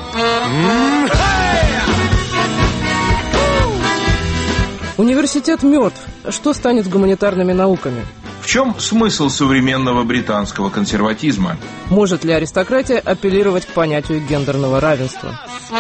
Университет мертв. Что станет с гуманитарными науками? В чем смысл современного британского консерватизма? Может ли аристократия апеллировать к понятию гендерного равенства?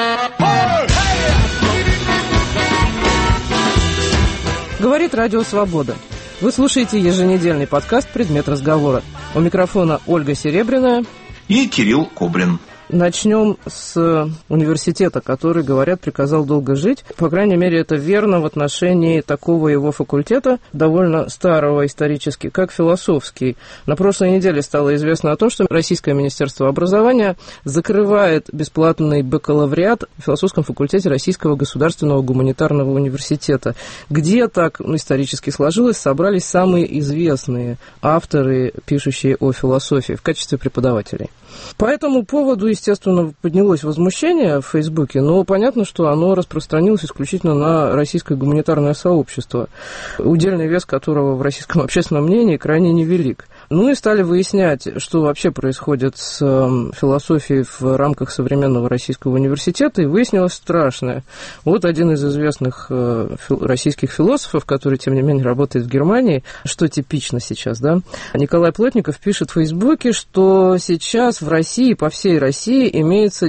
Говорит Радио Свобода. Вы слушаете еженедельный подкаст «Предмет разговора». У микрофона Ольга Серебряная и Кирилл Кобрин. Начнем с университета, который, говорят, приказал долго жить. По крайней мере, это верно в отношении такого его факультета, довольно старого исторически, как философский. На прошлой неделе стало известно о том, что Российское министерство образования закрывает бесплатный бакалавриат в философском факультете Российского государственного гуманитарного университета, где, так исторически сложилось, собрались самые известные авторы, пишущие о философии, в качестве преподавателей. По этому поводу, естественно, поднялось возмущение в Фейсбуке, но понятно, что оно распространилось исключительно на российское гуманитарное сообщество, удельный вес которого в российском общественном мнении крайне невелик. Ну и стали выяснять, что вообще происходит с философией в рамках современного российского университета, и выяснилось страшное. Вот один из известных российских философов, который, тем не менее, работает в Германии, что типично сейчас, да, Николай Плотников пишет в Фейсбуке, что сейчас в России, по всей России, имеется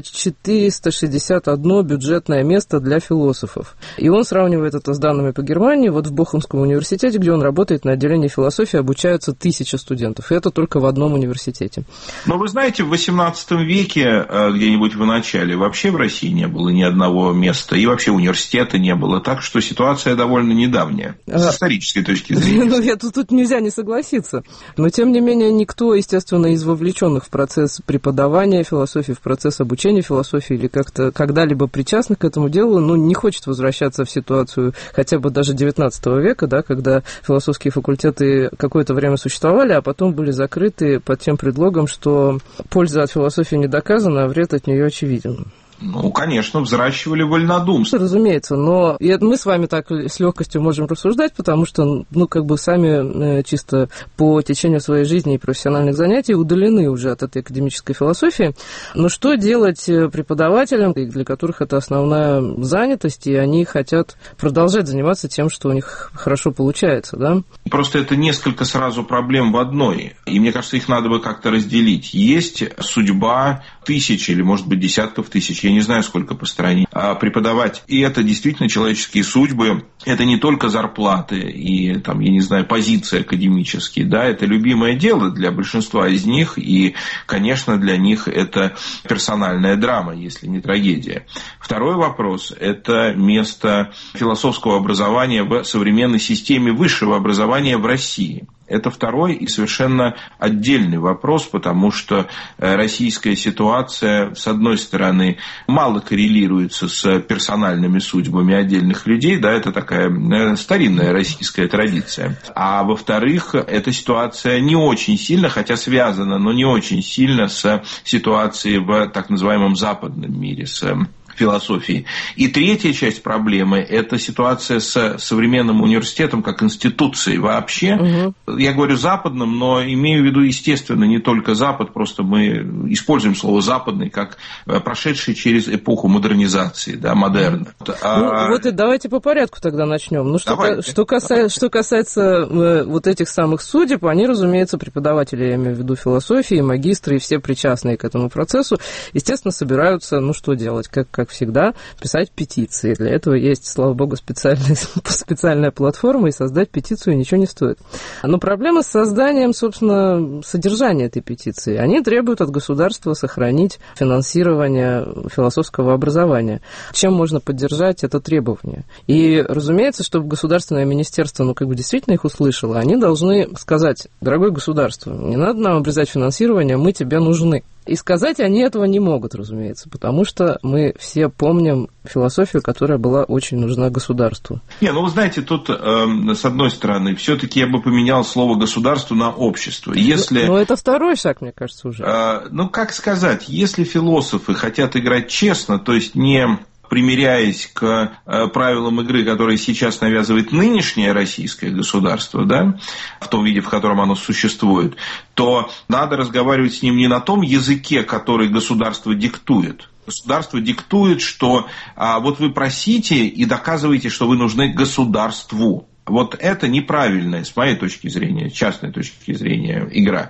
461 бюджетное место для философов. И он сравнивает это с данными по Германии. Вот в Бохумском университете, где он работает, на отделении философии обучаются 1000 студентов. И это только в одном университете. Но вы знаете, в XVIII веке, где-нибудь в начале, вообще в России не было ни одного места, и вообще университета не было. Так что ситуация довольно недавняя, с исторической точки зрения. Ну, тут нельзя не согласиться. Но, тем не менее, никто, естественно, из вовлеченных в процесс преподавания философии, в процесс обучения философии или как-то когда-либо причастных к этому делу, не хочет возвращаться в ситуацию хотя бы даже XIX века, да, когда философские факультеты какое-то время существовали, а потом были закрыты под тем предлогом, что польза от философии не доказана, а вред от нее очевиден. Ну, конечно, взращивали вольнодумство. Разумеется, но мы с вами так с легкостью можем рассуждать, потому что, сами чисто по течению своей жизни и профессиональных занятий удалены уже от этой академической философии. Но что делать преподавателям, для которых это основная занятость, и они хотят продолжать заниматься тем, что у них хорошо получается, да? Просто это несколько сразу проблем в одной, и мне кажется, их надо бы как-то разделить. Есть судьба тысяч или, может быть, десятков тысяч, я не знаю, сколько по стране, преподавать. И это действительно человеческие судьбы, это не только зарплаты и, позиции академические, да, это любимое дело для большинства из них, и, конечно, для них это персональная драма, если не трагедия. Второй вопрос – это место философского образования в современной системе высшего образования в России. Это второй и совершенно отдельный вопрос, потому что российская ситуация, с одной стороны, мало коррелируется с персональными судьбами отдельных людей, да, это такая старинная российская традиция. А во-вторых, эта ситуация не очень сильно, хотя связана, но не очень сильно с ситуацией в так называемом западном мире, с философии. И третья часть проблемы – это ситуация с современным университетом как институцией вообще. Угу. Я говорю западным, но имею в виду, естественно, не только Запад, просто мы используем слово «западный» как прошедший через эпоху модернизации, да, модерна. Вот и давайте по порядку тогда начнем. Что касается вот этих самых судеб, они, разумеется, преподаватели, я имею в виду философии, магистры и все причастные к этому процессу, естественно, собираются, что делать, как всегда, писать петиции. Для этого есть, слава богу, специальная платформа, и создать петицию ничего не стоит. Но проблема с созданием, собственно, содержания этой петиции. Они требуют от государства сохранить финансирование философского образования. Чем можно поддержать это требование? И, разумеется, чтобы государственное министерство, действительно их услышало, они должны сказать: дорогое государство, не надо нам обрезать финансирование, мы тебе нужны. И сказать они этого не могут, разумеется, потому что мы все помним философию, которая была очень нужна государству. Вы знаете, тут, с одной стороны, все-таки я бы поменял слово «государство» на «общество». Но это второй шаг, мне кажется, уже. Как сказать, если философы хотят играть честно, то есть не примиряясь к правилам игры, которые сейчас навязывает нынешнее российское государство, да, в том виде, в котором оно существует, то надо разговаривать с ним не на том языке, который государство диктует, Государство диктует, что вот вы просите и доказываете, что вы нужны государству. Вот это неправильная, с моей точки зрения, частной точки зрения, игра.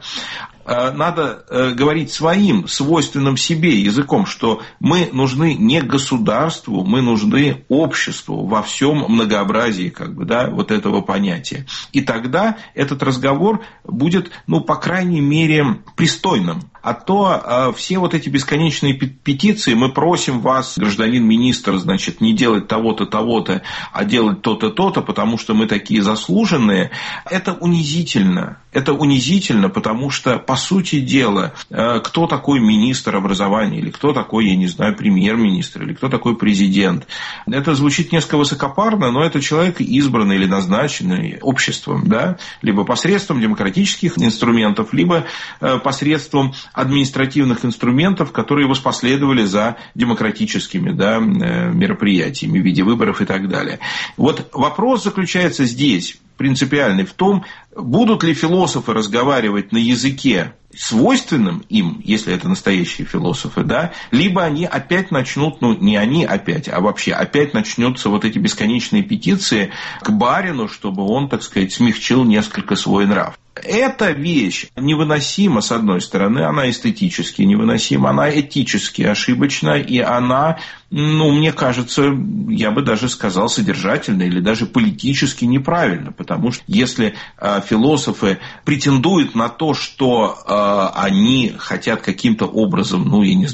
Надо говорить своим, свойственным себе языком, что мы нужны не государству, мы нужны обществу во всем многообразии вот этого понятия. И тогда этот разговор будет, по крайней мере, пристойным. А то все вот эти бесконечные петиции, мы просим вас, гражданин министр, не делать того-то, того-то, а делать то-то, то-то, потому что мы такие заслуженные, это унизительно. Это унизительно, потому что, по сути дела, кто такой министр образования, или кто такой, премьер-министр, или кто такой президент. Это звучит несколько высокопарно, но это человек избранный или назначенный обществом, да? Либо посредством демократических инструментов, либо посредством административных инструментов, которые воспоследовали за демократическими мероприятиями в виде выборов и так далее. Вот вопрос заключается здесь, принципиальный, в том, будут ли философы разговаривать на языке, свойственным им, если это настоящие философы, либо они опять начнут, не они опять, а вообще опять начнутся вот эти бесконечные петиции к барину, чтобы он, смягчил несколько свой нрав. Эта вещь невыносима, с одной стороны, она эстетически невыносима, она этически ошибочна, и она, мне кажется, я бы даже сказал, содержательно или даже политически неправильно, потому что если философы претендуют на то, что они хотят каким-то образом,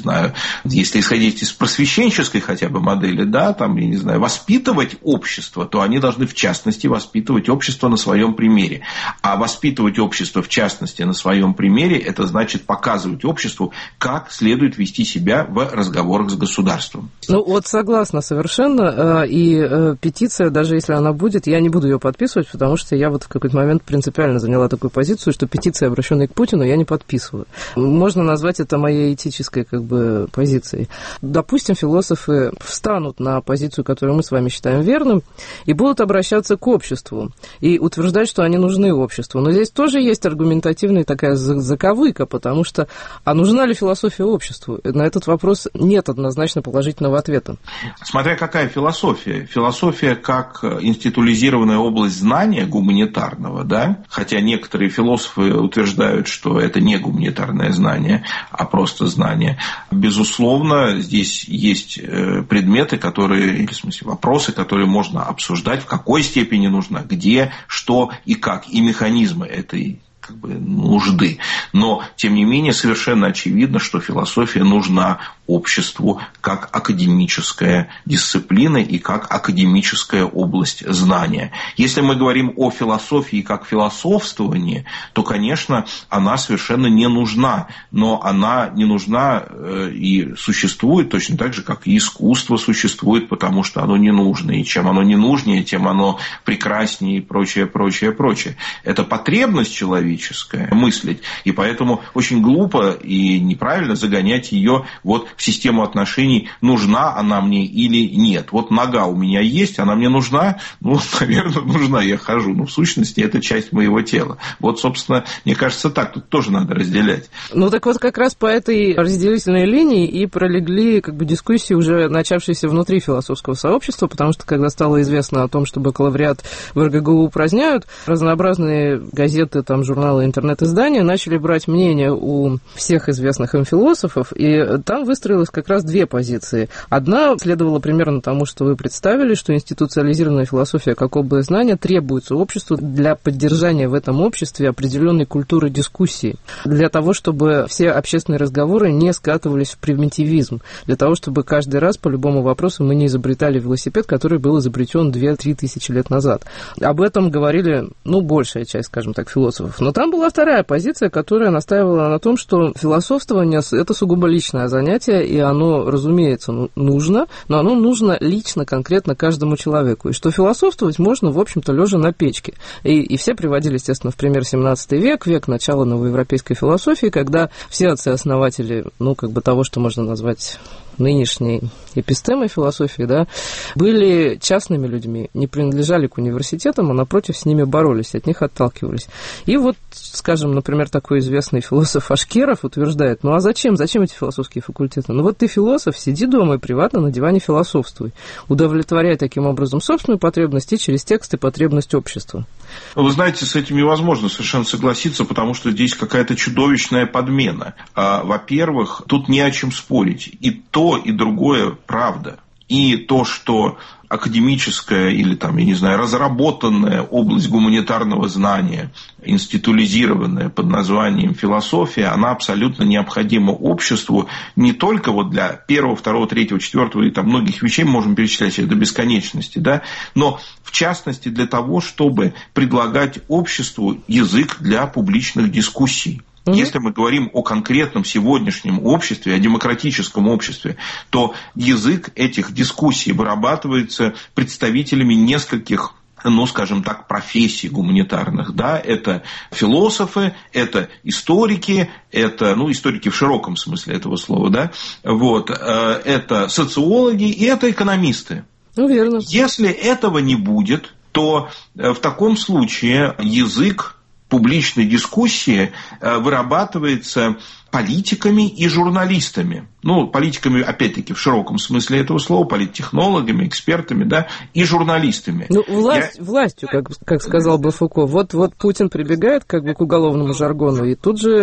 если исходить из просвещенческой хотя бы модели, воспитывать общество, то они должны, в частности, воспитывать общество на своем примере. А воспитывать общество, в частности, на своем примере, это значит показывать обществу, как следует вести себя в разговорах с государством. Согласна совершенно. И петиция, даже если она будет, я не буду ее подписывать, потому что я в какой-то момент принципиально заняла такую позицию, что петиции, обращенные к Путину, я не подписываю. Можно назвать это моей этической позицией. Допустим, философы встанут на позицию, которую мы с вами считаем верным, и будут обращаться к обществу и утверждать, что они нужны обществу. Но здесь тоже есть аргументативная такая заковыка, потому что нужна ли философия обществу? На этот вопрос нет однозначно положительного ответа. Смотря какая философия. Философия как институализированная область знания гуманитарного, хотя некоторые философы утверждают, что это не гуманитарное знание, а просто знание. Безусловно, здесь есть предметы, вопросы, которые можно обсуждать, в какой степени нужно, где, что и как, и механизмы этой нужды. Но, тем не менее, совершенно очевидно, что философия нужна обществу как академическая дисциплина и как академическая область знания. Если мы говорим о философии как философствовании, то, конечно, она совершенно не нужна. Но она не нужна и существует точно так же, как и искусство существует, потому что оно не нужно. И чем оно не нужнее, тем оно прекраснее и прочее, прочее, прочее. Это потребность человеческая мыслить. И поэтому очень глупо и неправильно загонять ее в систему отношений, нужна она мне или нет. Нога у меня есть, она мне нужна? Наверное, нужна, я хожу. Но в сущности, это часть моего тела. Собственно, мне кажется, так. Тут тоже надо разделять. Как раз по этой разделительной линии и пролегли дискуссии, уже начавшиеся внутри философского сообщества, потому что, когда стало известно о том, что бакалавриат в РГГУ упраздняют, разнообразные газеты, журналы, интернет-издания начали брать мнение у всех известных им философов, и там выстроилась как раз две позиции. Одна следовала примерно тому, что вы представили, что институциализированная философия как область знания требуется обществу для поддержания в этом обществе определенной культуры дискуссии, для того, чтобы все общественные разговоры не скатывались в примитивизм, для того, чтобы каждый раз по любому вопросу мы не изобретали велосипед, который был изобретен 2-3 тысячи лет назад. Об этом говорили, большая часть, скажем так, философов. Но там была вторая позиция, которая настаивала на том, что философствование – это сугубо личное занятие, и оно, разумеется, нужно, но оно нужно лично, конкретно каждому человеку. И что философствовать можно, в общем-то, лежа на печке. И все приводили, естественно, в пример 17 век начала новоевропейской философии, когда все отцы-основатели, того, что можно назвать нынешней эпистемой философии, да, были частными людьми, не принадлежали к университетам, а напротив с ними боролись, от них отталкивались. И вот, скажем, например, такой известный философ Ашкеров утверждает, ну а зачем эти философские факультеты? Ну вот ты философ, сиди дома и приватно на диване философствуй, удовлетворяй таким образом собственную потребность и через тексты потребность общества. Вы знаете, с этим невозможно совершенно согласиться, потому что здесь какая-то чудовищная подмена. Во-первых, тут не о чем спорить. И то, и другое правда. И то, что академическая или, там, я не знаю, разработанная область гуманитарного знания, институализированная под названием философия, она абсолютно необходима обществу не только вот для первого, второго, третьего, четвертого и там многих вещей, мы можем перечислять до бесконечности, да, но в частности для того, чтобы предлагать обществу язык для публичных дискуссий. Если мы говорим о конкретном сегодняшнем обществе, о демократическом обществе, то язык этих дискуссий вырабатывается представителями нескольких, ну, скажем так, профессий гуманитарных. Да? Это философы, это историки, это, ну, историки в широком смысле этого слова, да? Вот, это социологи и это экономисты. Ну, верно. Если этого не будет, то в таком случае язык публичной дискуссии вырабатывается политиками и журналистами. Ну, политиками, опять-таки, в широком смысле этого слова, политтехнологами, экспертами, да, и журналистами. Ну, властью, как сказал бы Фуко. Вот Путин прибегает как бы к уголовному жаргону, и тут же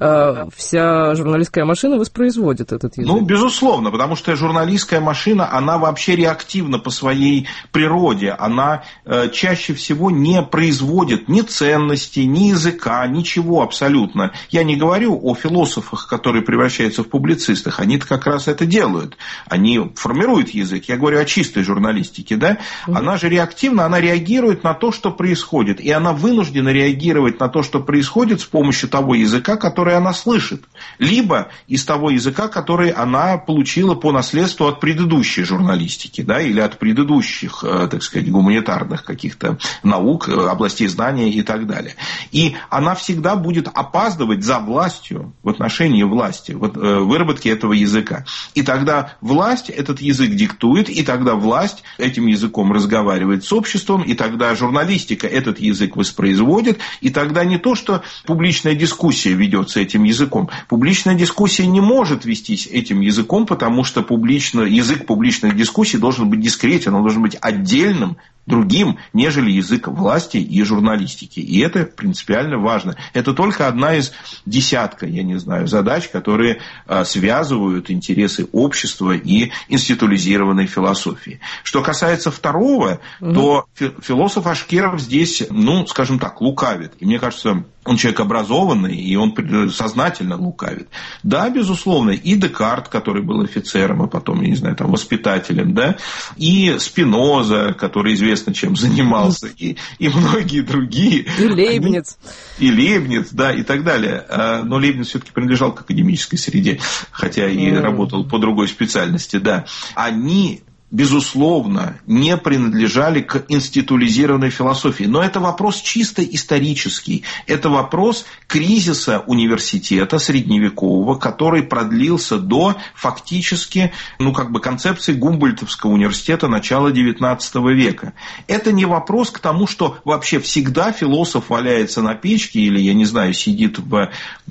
вся журналистская машина воспроизводит этот язык. Ну, безусловно, потому что журналистская машина, она вообще реактивна по своей природе. Она чаще всего не производит ни ценностей, ни языка, ничего абсолютно. Я не говорю о философах, которые превращаются в публицистах. Они-то как раз это делают. Они формируют язык. Я говорю о чистой журналистике. Да? Она же реактивна, она реагирует на то, что происходит. И она вынуждена реагировать на то, что происходит с помощью того языка, который она слышит. Либо из того языка, который она получила по наследству от предыдущей журналистики. Да? Или от предыдущих, так сказать, гуманитарных каких-то наук, областей знания и так далее. И она всегда будет опаздывать за властью, в отношении власти, выработки этого языка. И тогда власть этот язык диктует, и тогда власть этим языком разговаривает с обществом, и тогда журналистика этот язык воспроизводит, и тогда не то, что публичная дискуссия ведется этим языком. Публичная дискуссия не может вестись этим языком, потому что язык публичных дискуссий должен быть дискретен, он должен быть отдельным, другим, нежели язык власти и журналистики. И это принципиально важно. Это только одна из десятка, я не знаю, задач, которые связывают интересы общества и институализированной философии. Что касается второго, то философ Ашкеров здесь, ну, скажем так, лукавит. И мне кажется, он человек образованный, и он сознательно лукавит. Да, безусловно, и Декарт, который был офицером, а потом, я не знаю, там, воспитателем, да, и Спиноза, который известно чем занимался, и многие другие. И Лейбниц. И Лейбниц, да, и так далее. Но Лейбниц все-таки принадлежал к академической среде, хотя и работал по другой специальности, да. Они, безусловно, не принадлежали к институализированной философии. Но это вопрос чисто исторический. Это вопрос кризиса университета средневекового, который продлился до фактически, ну, как бы концепции Гумбольдтовского университета начала XIX века. Это не вопрос к тому, что вообще всегда философ валяется на печке или, я не знаю, сидит в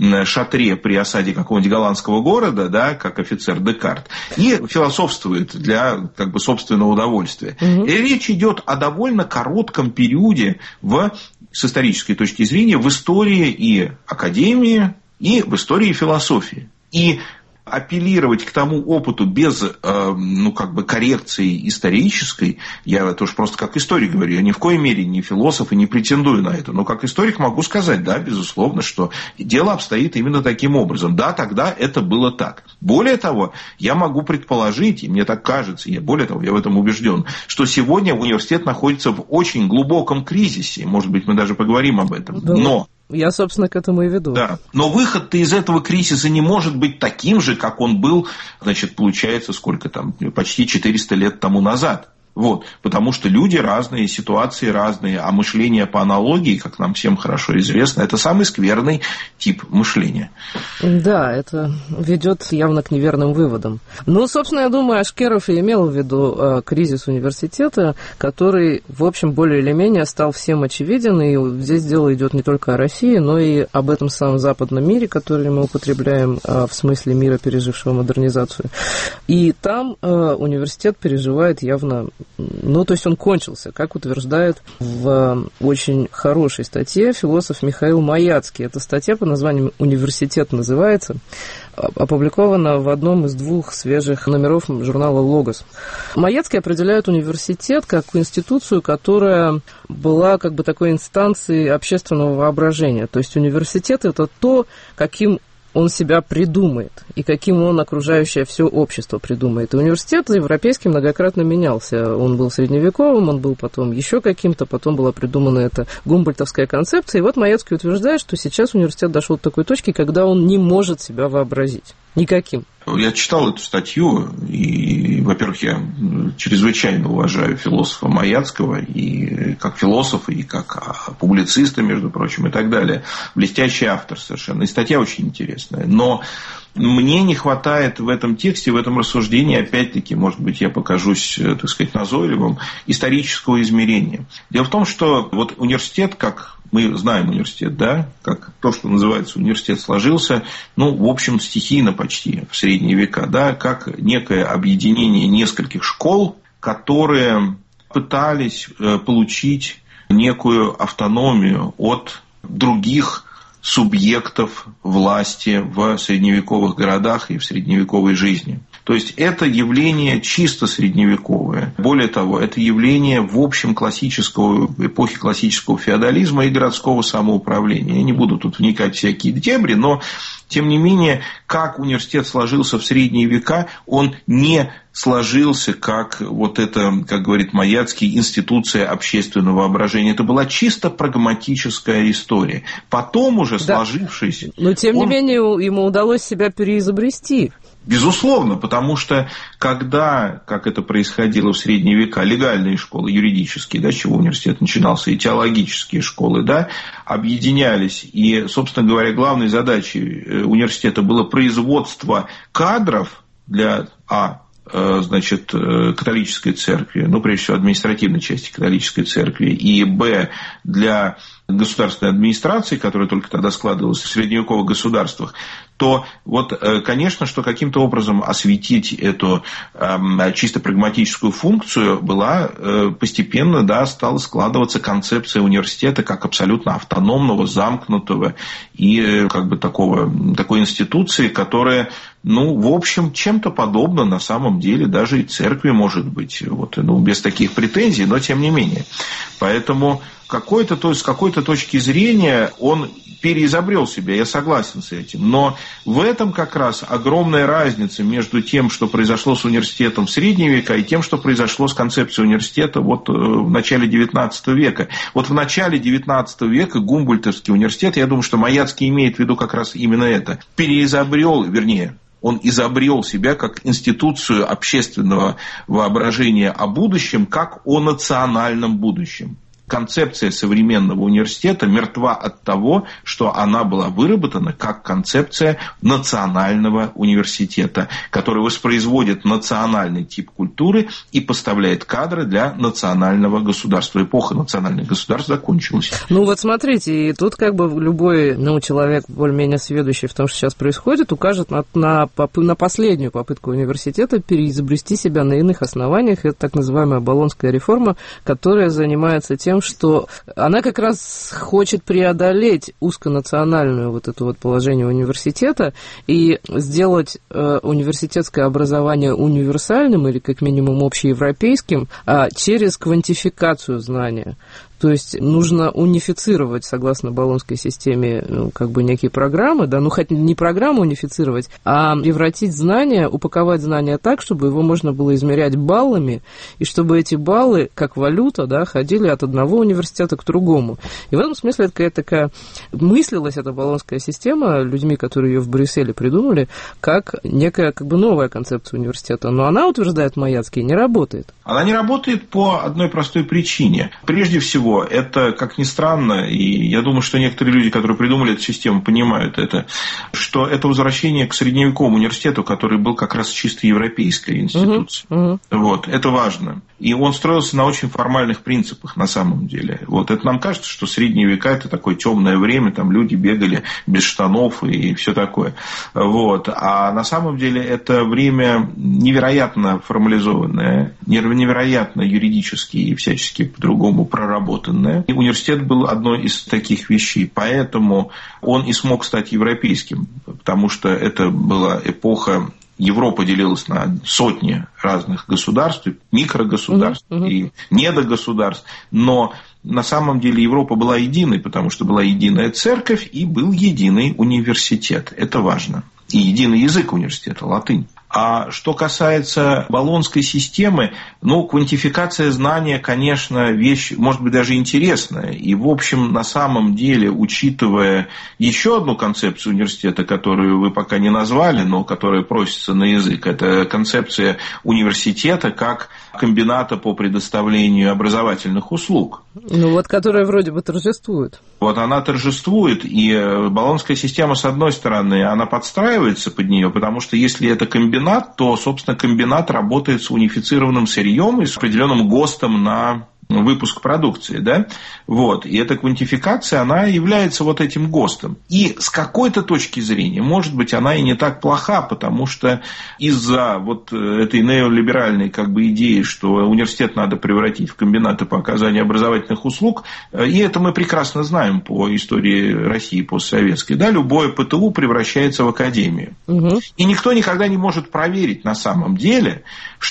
шатре при осаде какого-нибудь голландского города, да, как офицер Декарт, и философствует для собственного удовольствия. И речь идет о довольно коротком периоде с исторической точки зрения в истории и академии, и в истории философии. И апеллировать к тому опыту без, ну, как бы коррекции исторической, я это уж просто как историк говорю, я ни в коей мере не философ и не претендую на это, но как историк могу сказать, да, безусловно, что дело обстоит именно таким образом. Да, тогда это было так. Более того, я могу предположить, и мне так кажется, более того, я в этом убежден, что сегодня университет находится в очень глубоком кризисе, может быть, мы даже поговорим об этом, но... Я, собственно, к этому и веду. Да. Но выход-то из этого кризиса не может быть таким же, как он был, значит, получается, сколько там, почти 400 лет тому назад. Вот, потому что люди разные, ситуации разные, а мышление по аналогии, как нам всем хорошо известно, это самый скверный тип мышления. Да, это ведет явно к неверным выводам. Ну, собственно, я думаю, Ашкеров и имел в виду кризис университета, который, в общем, более или менее стал всем очевиден, и здесь дело идет не только о России, но и об этом самом западном мире, который мы употребляем в смысле мира, пережившего модернизацию. И там университет переживает явно... Ну, то есть он кончился, как утверждает в очень хорошей статье философ Михаил Маяцкий. Эта статья под названием «Университет» называется, опубликована в одном из 2 свежих номеров журнала «Логос». Маяцкий определяет университет как институцию, которая была как бы такой инстанцией общественного воображения. То есть университет – это то, каким он себя придумает, и каким он окружающее все общество придумает. И университет европейский многократно менялся. Он был средневековым, он был потом еще каким-то, потом была придумана эта гумбольдтовская концепция. И вот Маяцкий утверждает, что сейчас университет дошел до такой точки, когда он не может себя вообразить. Никаким. Я читал эту статью, и, во-первых, я чрезвычайно уважаю философа Маяцкого, и как философа, и как публициста, между прочим, и так далее. Блестящий автор совершенно. И статья очень интересная. Но мне не хватает в этом тексте, в этом рассуждении, опять-таки, может быть, я покажусь, так сказать, назойливым, исторического измерения. Дело в том, что вот университет, как мы знаем университет, да, как то, что называется университет, сложился, ну, в общем, стихийно почти в средние века, да, как некое объединение нескольких школ, которые пытались получить некую автономию от других субъектов власти в средневековых городах и в средневековой жизни. То есть это явление чисто средневековое. Более того, это явление в общем эпохи классического феодализма и городского самоуправления. Я не буду тут вникать в всякие дебри, но тем не менее, как университет сложился в средние века, он не сложился как вот это, как говорит Маяцкий, институция общественного воображения. Это была чисто прагматическая история. Потом уже сложившись... Но тем не менее, ему удалось себя переизобрести. Безусловно, потому что когда, как это происходило в средние века, легальные школы, юридические, да, с чего университет начинался, и теологические школы, да, объединялись, и, собственно говоря, главной задачей университета было производство кадров для значит, католической церкви, ну, прежде всего, административной части католической церкви, и для государственной администрации, которая только тогда складывалась в средневековых государствах, то вот, конечно, что каким-то образом осветить эту чисто прагматическую функцию была постепенно, да, стала складываться концепция университета как абсолютно автономного, замкнутого и как бы такой институции, которая, ну, в общем, чем-то подобна на самом деле даже и церкви, может быть, вот, ну, без таких претензий, но тем не менее. Поэтому с какой-то точки зрения он переизобрел себя, я согласен с этим. Но в этом как раз огромная разница между тем, что произошло с университетом в средние века, и тем, что произошло с концепцией университета вот в начале XIX века. Вот в начале XIX века Гумбольдтовский университет, я думаю, что Маяцкий имеет в виду как раз именно это, он изобрел себя как институцию общественного воображения о будущем, как о национальном будущем. Концепция современного университета мертва от того, что она была выработана как концепция национального университета, который воспроизводит национальный тип культуры и поставляет кадры для национального государства. Эпоха национальных государств закончилась. Ну вот смотрите, и тут как бы любой человек, более-менее сведущий в том, что сейчас происходит, укажет на последнюю попытку университета переизобрести себя на иных основаниях. Это так называемая Болонская реформа, которая занимается тем, что она как раз хочет преодолеть узконациональную вот это вот положение университета и сделать университетское образование универсальным или как минимум общеевропейским через квантификацию знания. То есть нужно унифицировать, согласно Болонской системе, некие программы, да, хоть не программу унифицировать, а превратить знания, упаковать знания так, чтобы его можно было измерять баллами, и чтобы эти баллы, как валюта, да, ходили от одного университета к другому. И в этом смысле это какая-то такая мыслилась эта Болонская система людьми, которые ее в Брюсселе придумали, как некая новая концепция университета. Но она, утверждает Маяцкий, не работает. Она не работает по одной простой причине. Прежде всего, это, как ни странно, и я думаю, что некоторые люди, которые придумали эту систему, понимают это, что это возвращение к средневековому университету, который был как раз чисто европейской институцией. Вот, это важно. И он строился на очень формальных принципах на самом деле. Вот, это нам кажется, что средние века – это такое темное время, там люди бегали без штанов и все такое. Вот. А на самом деле это время невероятно формализованное, невероятно юридически и всячески по-другому проработанное. И университет был одной из таких вещей. Поэтому он и смог стать европейским, потому что это была эпоха. Европа делилась на сотни разных государств, микрогосударств и недогосударств, но на самом деле Европа была единой, потому что была единая церковь и был единый университет. Это важно. И единый язык университета – латынь. А что касается Болонской системы, квантификация знания, конечно, вещь, может быть, даже интересная. И, в общем, на самом деле, учитывая еще одну концепцию университета, которую вы пока не назвали, но которая просится на язык, это концепция университета как комбината по предоставлению образовательных услуг. Которая вроде бы торжествует. Вот она торжествует, и Болонская система, с одной стороны, она подстраивается под нее, потому что если это комбинат, то, собственно, комбинат работает с унифицированным сырьем и с определенным ГОСТом на выпуск продукции, да, вот, и эта квантификация, она является вот этим ГОСТом. И с какой-то точки зрения, может быть, она и не так плоха, потому что из-за вот этой неолиберальной идеи, что университет надо превратить в комбинаты по оказанию образовательных услуг, и это мы прекрасно знаем по истории России постсоветской, да, любое ПТУ превращается в академию. И никто никогда не может проверить на самом деле,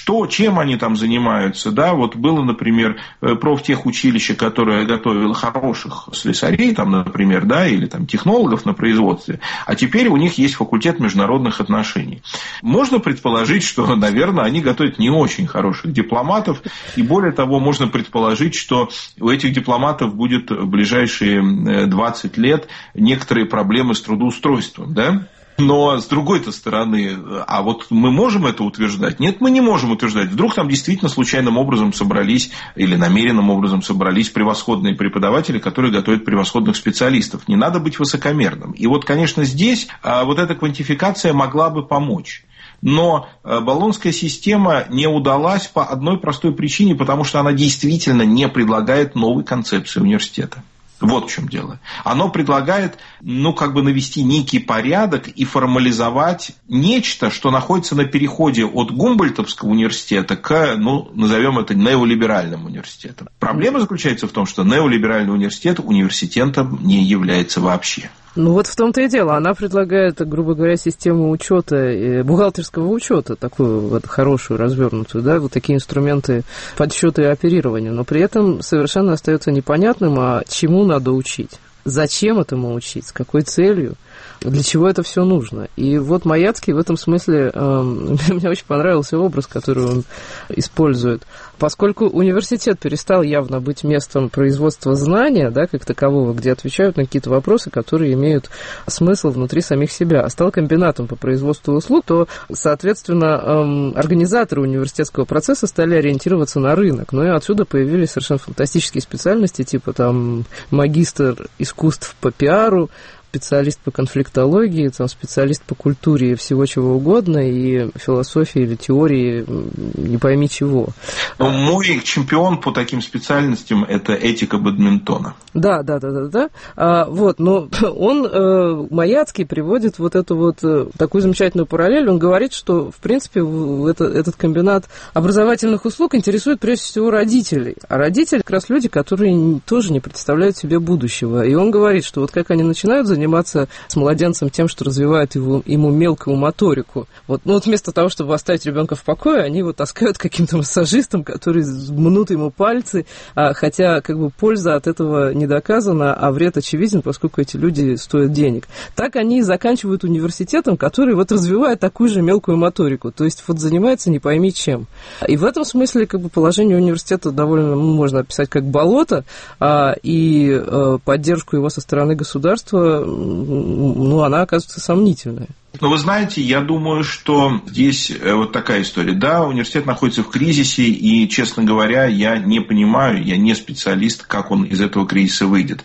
чем они там занимаются, да, вот было, например, профтехучилище, которое готовило хороших слесарей, там, например, да, или там технологов на производстве, а теперь у них есть факультет международных отношений. Можно предположить, что, наверное, они готовят не очень хороших дипломатов, и более того, можно предположить, что у этих дипломатов будет в ближайшие 20 лет некоторые проблемы с трудоустройством, да? Но с другой-то стороны, а вот мы можем это утверждать? Нет, мы не можем утверждать. Вдруг там действительно случайным образом собрались или намеренным образом собрались превосходные преподаватели, которые готовят превосходных специалистов. Не надо быть высокомерным. И вот, конечно, здесь вот эта квантификация могла бы помочь. Но Болонская система не удалась по одной простой причине, потому что она действительно не предлагает новой концепции университета. Вот в чем дело. Оно предлагает, навести некий порядок и формализовать нечто, что находится на переходе от Гумбольдтовского университета к, назовем это, неолиберальным университетом. Проблема заключается в том, что неолиберальный университет университетом не является вообще. В том-то и дело. Она предлагает, грубо говоря, систему учета, бухгалтерского учета, такую хорошую, развернутую, да, вот такие инструменты подсчета и оперирования. Но при этом совершенно остается непонятным, чему надо учить, зачем этому учить, с какой целью. Для чего это все нужно? И вот Маяцкий в этом смысле, мне очень понравился образ, который он использует. Поскольку университет перестал явно быть местом производства знания, да, как такового, где отвечают на какие-то вопросы, которые имеют смысл внутри самих себя, а стал комбинатом по производству услуг, то, соответственно, организаторы университетского процесса стали ориентироваться на рынок. Ну и отсюда появились совершенно фантастические специальности, типа там магистр искусств по пиару, специалист по конфликтологии, там, специалист по культуре, всего чего угодно, и философии или теории, не пойми чего. Мой чемпион по таким специальностям – это этика бадминтона. Да. Но он, Маяцкий, приводит вот эту вот такую замечательную параллель. Он говорит, что, в принципе, этот комбинат образовательных услуг интересует прежде всего родителей. А родители как раз люди, которые тоже не представляют себе будущего. И он говорит, что вот как они начинают заниматься заниматься с младенцем тем, что развивает ему мелкую моторику. Вот, ну, вот вместо того, чтобы оставить ребенка в покое, они его таскают к каким-то массажистам, которые мнут ему пальцы, хотя как бы польза от этого не доказана, а вред очевиден, поскольку эти люди стоят денег. Так они и заканчивают университетом, который вот развивает такую же мелкую моторику, то есть вот занимается не пойми чем. И в этом смысле как бы положение университета довольно можно описать как болото, и поддержку его со стороны государства, ну, она оказывается сомнительная. Но вы знаете, я думаю, что здесь вот такая история. Да, университет находится в кризисе, и, честно говоря, я не понимаю, я не специалист, как он из этого кризиса выйдет.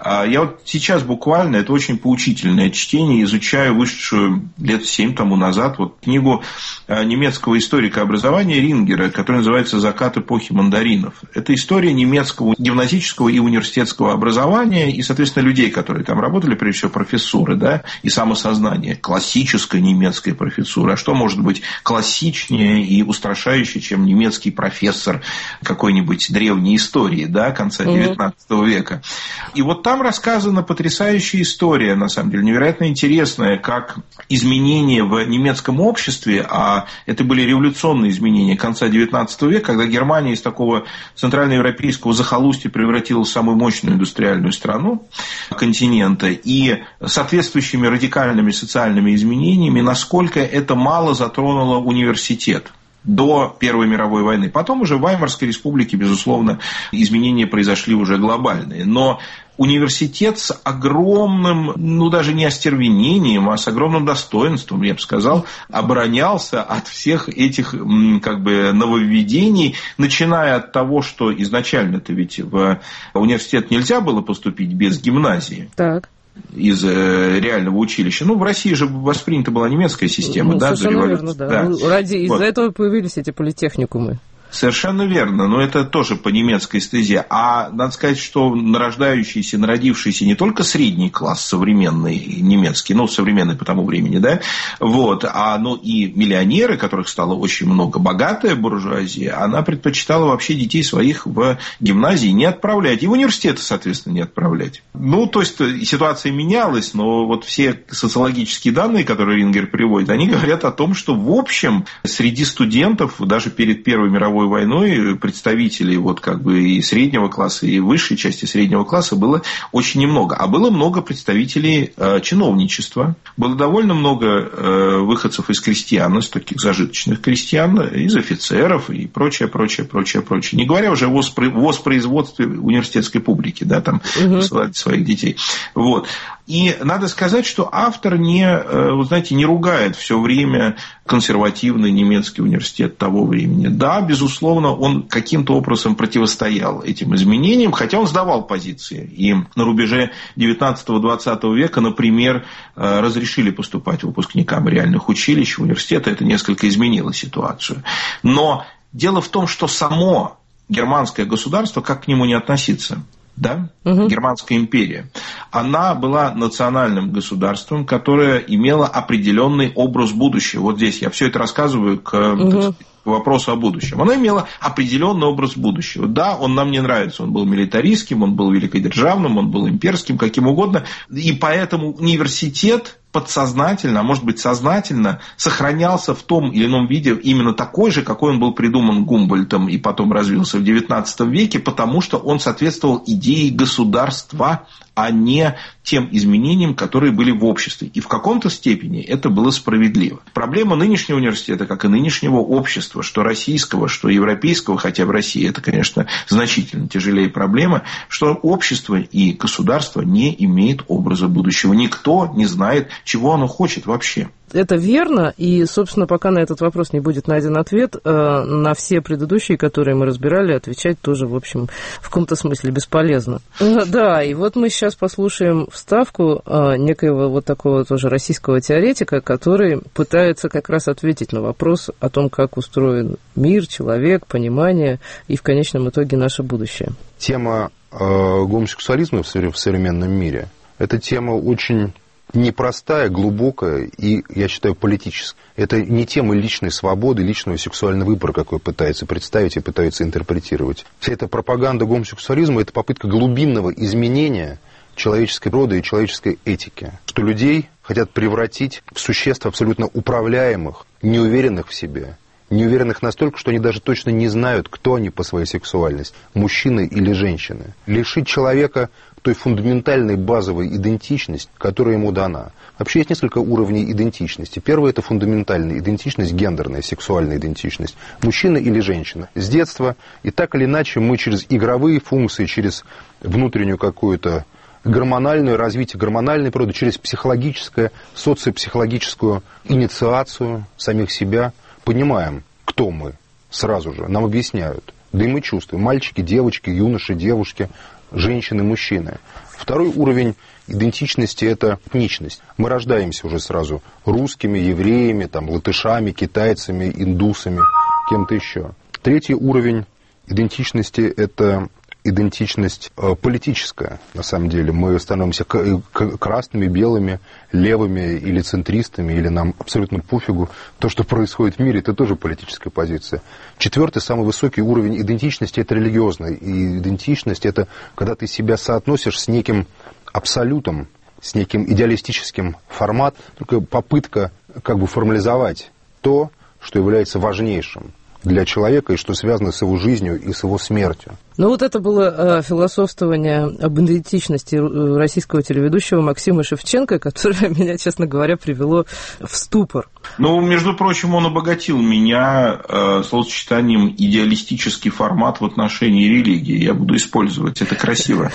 Я вот сейчас буквально, это очень поучительное чтение, изучаю вышедшую лет 7 тому назад вот книгу немецкого историка образования Рингера, которая называется «Закат эпохи мандаринов». Это история немецкого гимназического и университетского образования, и, соответственно, людей, которые там работали, прежде всего профессуры, да, и самосознание, классическая немецкая профессура. А что может быть классичнее и устрашающее, чем немецкий профессор какой-нибудь древней истории, да, конца XIX века. И вот там рассказана потрясающая история, на самом деле, невероятно интересная, как изменения в немецком обществе, а это были революционные изменения конца XIX века, когда Германия из такого центральноевропейского захолустья превратилась в самую мощную индустриальную страну континента, и соответствующими радикальными социальными изменениями, насколько это мало затронуло университет до Первой мировой войны. Потом уже в Веймарской республике, безусловно, изменения произошли уже глобальные. Но университет с огромным, ну даже не остервенением, а с огромным достоинством, я бы сказал, оборонялся от всех этих как бы нововведений, начиная от того, что изначально-то ведь в университет нельзя было поступить без гимназии. Так. Из реального училища. Ну, в России же воспринята была немецкая система, да, до революции. Да. Из-за этого появились эти политехникумы. Совершенно верно, но это тоже по немецкой стезе. А надо сказать, что народившийся не только средний класс современный немецкий, ну, современный по тому времени, да, вот, но и миллионеры, которых стало очень много, богатая буржуазия, она предпочитала вообще детей своих в гимназии не отправлять, и в университеты, соответственно, не отправлять. Ну, то есть, ситуация менялась, но вот все социологические данные, которые Рингер приводит, они говорят о том, что, в общем, среди студентов, даже перед Первой мировой войной, представителей вот как бы и среднего класса, и высшей части среднего класса было очень немного. А было много представителей чиновничества. Было довольно много выходцев из крестьян, из таких зажиточных крестьян, из офицеров и прочее. Не говоря уже о воспроизводстве университетской публики, да, там посылать своих детей. Вот. И надо сказать, что автор не ругает все время консервативный немецкий университет того времени. Да, безусловно, он каким-то образом противостоял этим изменениям, хотя он сдавал позиции. И на рубеже 19-20 века, например, разрешили поступать выпускникам реальных училищ, университета. Это несколько изменило ситуацию. Но дело в том, что само германское государство, как к нему не относиться, да? Германская империя, она была национальным государством, которое имело определенный образ будущего. Вот здесь я все это рассказываю к вопросу о будущем. Она имела определенный образ будущего. Да, он нам не нравится. Он был милитаристским, он был великодержавным, он был имперским, каким угодно. И поэтому университет подсознательно, а может быть сознательно, сохранялся в том или ином виде именно такой же, какой он был придуман Гумбольдтом и потом развился в XIX веке, потому что он соответствовал идее государства, а не тем изменениям, которые были в обществе. И в каком-то степени это было справедливо. Проблема нынешнего университета, как и нынешнего общества, что российского, что европейского, хотя в России это, конечно, значительно тяжелее проблема, что общество и государство не имеет образа будущего. Никто не знает, чего оно хочет вообще. Это верно, и, собственно, пока на этот вопрос не будет найден ответ, на все предыдущие, которые мы разбирали, отвечать тоже, в общем, в каком-то смысле бесполезно. Да, и вот мы сейчас послушаем вставку некоего вот такого тоже российского теоретика, который пытается как раз ответить на вопрос о том, как устроен мир, человек, понимание и, в конечном итоге, наше будущее. Тема гомосексуализма в современном мире – это тема очень непростая, глубокая и, я считаю, политическая. Это не тема личной свободы, личного сексуального выбора, какой пытается представить и пытается интерпретировать. Вся эта пропаганда гомосексуализма – это попытка глубинного изменения человеческой природы и человеческой этики. Что людей хотят превратить в существ абсолютно управляемых, неуверенных в себе, неуверенных настолько, что они даже точно не знают, кто они по своей сексуальности, мужчины или женщины. Лишить человека той фундаментальной базовой идентичности, которая ему дана. Вообще есть несколько уровней идентичности. Первый – это фундаментальная идентичность, гендерная, сексуальная идентичность. Мужчина или женщина. С детства. И так или иначе мы через игровые функции, через внутреннюю какую-то гормональное развитие гормональной природы, через психологическое, социопсихологическую инициацию самих себя понимаем, кто мы сразу же. Нам объясняют. Да и мы чувствуем. Мальчики, девочки, юноши, девушки, женщины, мужчины. Второй уровень идентичности – это этничность. Мы рождаемся уже сразу русскими, евреями, там, латышами, китайцами, индусами, кем-то еще. Третий уровень идентичности – это идентичность политическая, на самом деле. Мы становимся красными, белыми, левыми или центристами, или нам абсолютно пофигу. То, что происходит в мире, это тоже политическая позиция. Четвертый, самый высокий уровень идентичности – это религиозная. И идентичность – это когда ты себя соотносишь с неким абсолютом, с неким идеалистическим форматом, только попытка как бы формализовать то, что является важнейшим для человека и что связано с его жизнью и с его смертью. Ну вот это было философствование об идентичности российского телеведущего Максима Шевченко, которое меня, честно говоря, привело в ступор. Ну, между прочим, он обогатил меня словосочетанием «идеалистический формат» в отношении религии. Я буду использовать, это красиво.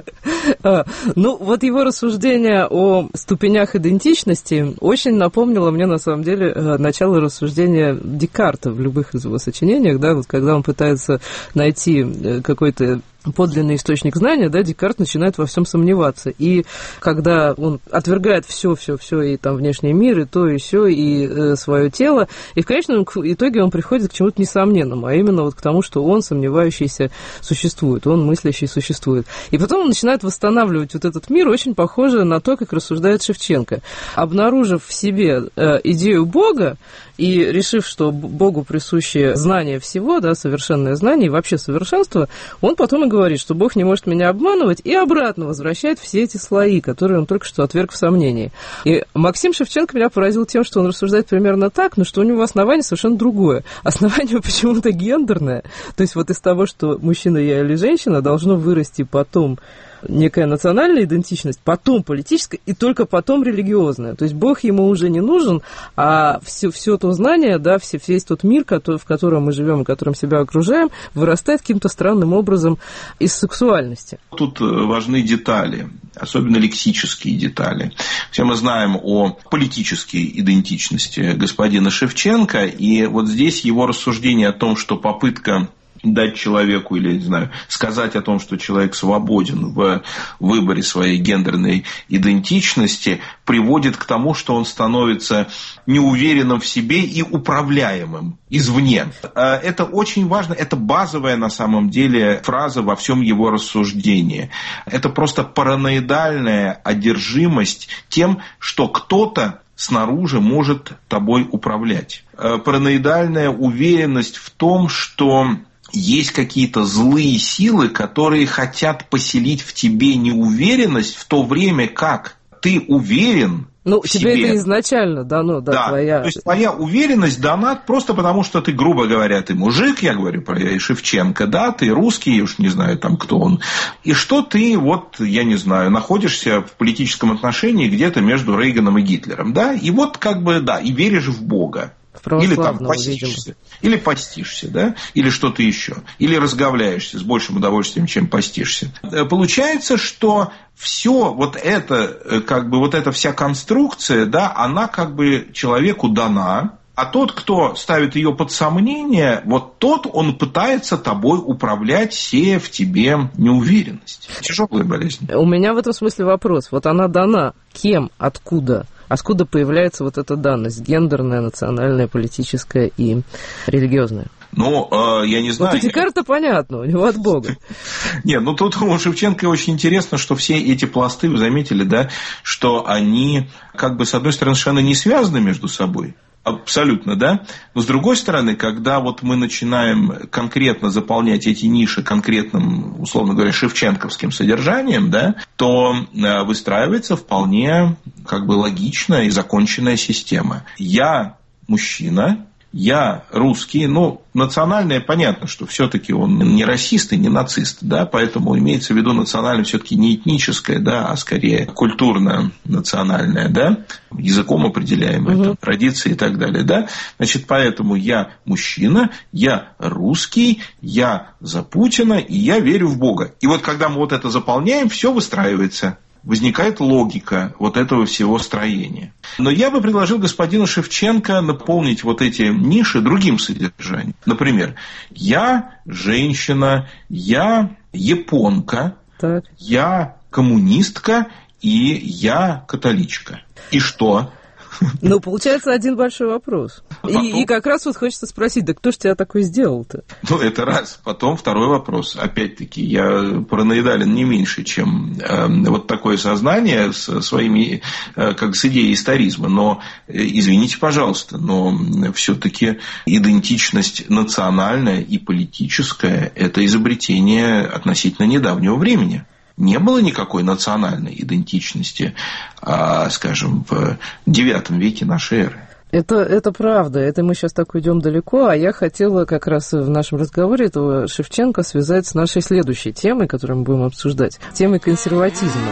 Ну, вот его рассуждение о ступенях идентичности очень напомнило мне, на самом деле, начало рассуждения Декарта в любых из его сочинениях, да, вот когда он пытается найти какой-то подлинный источник знания, да, Декарт начинает во всем сомневаться. И когда он отвергает все, и там внешний мир, и то, и сё, и свое тело, и в конечном итоге он приходит к чему-то несомненному, а именно вот к тому, что он сомневающийся существует, он мыслящий существует. И потом он начинает восстанавливать вот этот мир, очень похоже на то, как рассуждает Шевченко. Обнаружив в себе идею Бога и решив, что Богу присуще знание всего, да, совершенное знание и вообще совершенство, он потом и говорит, что Бог не может меня обманывать, и обратно возвращает все эти слои, которые он только что отверг в сомнении. И Максим Шевченко меня поразил тем, что он рассуждает примерно так, но что у него основание совершенно другое. Основание почему-то гендерное. То есть вот из того, что мужчина я или женщина, должно вырасти потом некая национальная идентичность, потом политическая и только потом религиозная. То есть Бог ему уже не нужен, а все то знание, да, весь тот мир, в котором мы живем и которым себя окружаем, вырастает каким-то странным образом из сексуальности. Тут важны детали, особенно лексические детали. Все мы знаем о политической идентичности господина Шевченко, и вот здесь его рассуждение о том, что попытка дать человеку или, не знаю, сказать о том, что человек свободен в выборе своей гендерной идентичности, приводит к тому, что он становится неуверенным в себе и управляемым извне. Это очень важно, это базовая на самом деле фраза во всем его рассуждении. Это просто параноидальная одержимость тем, что кто-то снаружи может тобой управлять. Параноидальная уверенность в том, что есть какие-то злые силы, которые хотят поселить в тебе неуверенность, в то время как ты уверен в себе. Тебе это изначально дано, да, твоя... То есть твоя уверенность дана просто потому, что ты, грубо говоря, ты мужик, я говорю про Шевченко, да, ты русский, я уж не знаю, там, кто он, и что ты, вот, я не знаю, находишься в политическом отношении где-то между Рейганом и Гитлером, да, и вот как бы, да, и веришь в Бога. Или там постишься, или постишься, да, или что-то еще, или разговляешься с большим удовольствием, чем постишься. Получается, что все вот это, как бы вот эта вся конструкция, да, она как бы человеку дана, а тот, кто ставит ее под сомнение, вот тот, он пытается тобой управлять, сея в тебе неуверенность. Тяжелая болезнь. У меня в этом смысле вопрос. Вот она дана кем, откуда? Откуда появляется вот эта данность, гендерная, национальная, политическая и религиозная? Ну, я не знаю. Вот у Декарта понятно, у него от Бога. Нет, ну тут у Шевченко очень интересно, что все эти пласты, вы заметили, да, что они, как бы, с одной стороны, совершенно не связаны между собой. Абсолютно, да. Но с другой стороны, когда вот мы начинаем конкретно заполнять эти ниши конкретным, условно говоря, шевченковским содержанием, да, то выстраивается вполне, как бы, логичная и законченная система. Я мужчина, я русский, ну, национальное, понятно, что все-таки он не расист и не нацист, да, поэтому имеется в виду национальное все-таки не этническое, да, а скорее культурно-национальное, да, языком определяемое, там, традиции и так далее, да, значит, поэтому я мужчина, я русский, я за Путина, и я верю в Бога. И вот когда мы вот это заполняем, все выстраивается. Возникает логика вот этого всего строения. Но я бы предложил господину Шевченко наполнить вот эти ниши другим содержанием. Например, я женщина, я японка, так. Я коммунистка и я католичка. И что? Ну, получается, один большой вопрос. Потом... И как раз вот хочется спросить, да кто ж тебя такой сделал-то? Ну, это раз. Потом второй вопрос. Опять-таки, я параноидален не меньше, чем вот такое сознание с своими, как с идеей историзма. Но, извините, пожалуйста, но все-таки идентичность национальная и политическая – это изобретение относительно недавнего времени. Не было никакой национальной идентичности, скажем, в IX веке нашей эры. Это правда, это мы сейчас так уйдем далеко, а я хотела как раз в нашем разговоре этого Шевченко связать с нашей следующей темой, которую мы будем обсуждать, темой консерватизма.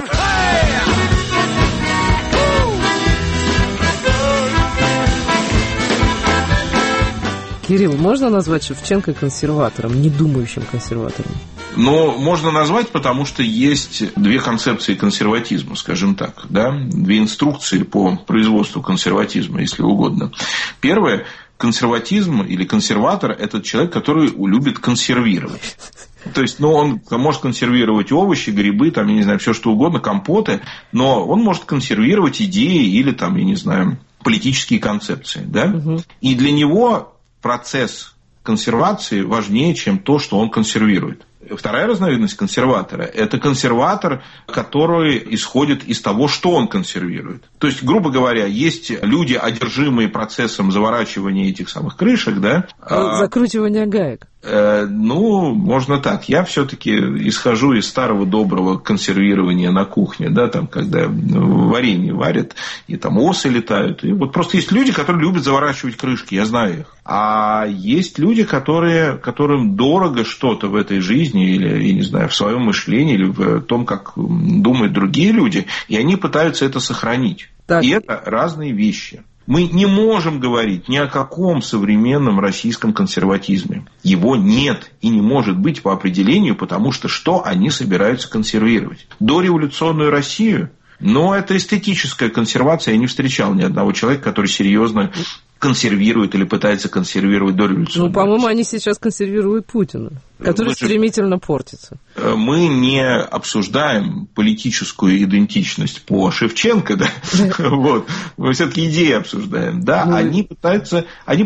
Кирилл, можно назвать Шевченко консерватором, не думающим консерватором? Но можно назвать, потому что есть две концепции консерватизма, скажем так, да? Две инструкции по производству консерватизма, если угодно. Первое, консерватизм или консерватор – это человек, который любит консервировать. То есть, ну, он может консервировать овощи, грибы, там, я не знаю, все что угодно, компоты, но он может консервировать идеи или, там, я не знаю, политические концепции, да? Угу. И для него процесс консервации важнее, чем то, что он консервирует. Вторая разновидность консерватора – это консерватор, который исходит из того, что он консервирует. То есть, грубо говоря, есть люди, одержимые процессом заворачивания этих самых крышек, да? Закручивания гаек. Ну, можно так. Я все-таки исхожу из старого доброго консервирования на кухне, да, там, когда варенье варят, и там осы летают. И вот просто есть люди, которые любят заворачивать крышки, я знаю их. А есть люди, которым дорого что-то в этой жизни, или, я не знаю, в своем мышлении, или в том, как думают другие люди, и они пытаются это сохранить. Так. И это разные вещи. Мы не можем говорить ни о каком современном российском консерватизме. Его нет и не может быть по определению, потому что они собираются консервировать? Дореволюционную Россию? Но это эстетическая консервация. Я не встречал ни одного человека, который серьезно консервирует или пытается консервировать дореволюционную. Ну, по-моему, они сейчас консервируют Путина, который стремительно портится. Мы не обсуждаем политическую идентичность по Шевченко, да? Вот. Мы все-таки идеи обсуждаем, да? Они пытаются,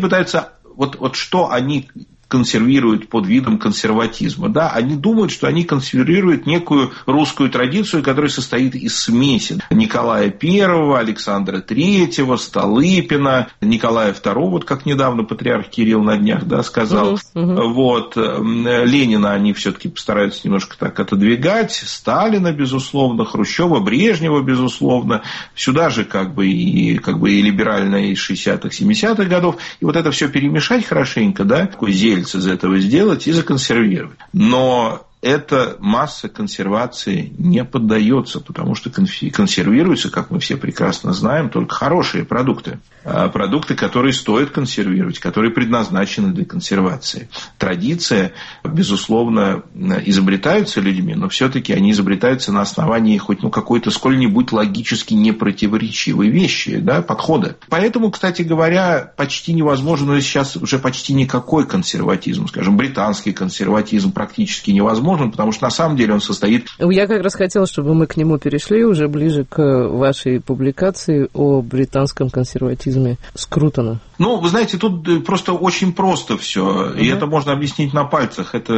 вот что они консервируют под видом консерватизма. Да? Они думают, что они консервируют некую русскую традицию, которая состоит из смеси Николая I, Александра III, Столыпина, Николая II, вот как недавно патриарх Кирилл на днях, да, сказал. Вот. Ленина они все-таки постараются немножко так отодвигать, Сталина, безусловно, Хрущева, Брежнева, безусловно. Сюда же как бы и либеральное из 60-х, 70-х годов. И вот это все перемешать хорошенько, да, такой зелень из этого сделать и законсервировать. Но эта масса консервации не поддается, потому что консервируются, как мы все прекрасно знаем, только хорошие продукты. Продукты, которые стоит консервировать, которые предназначены для консервации. Традиции, безусловно, изобретаются людьми, но все-таки они изобретаются на основании хоть какой-то сколь-нибудь логически непротиворечивой вещи, да, подхода. Поэтому, кстати говоря, почти невозможно, сейчас уже почти никакой консерватизм, скажем, британский консерватизм практически невозможен, потому что на самом деле он состоит... Я как раз хотела, чтобы мы к нему перешли уже ближе к вашей публикации о британском консерватизме Скрутона. Ну, вы знаете, тут просто очень просто все, и это можно объяснить на пальцах. Это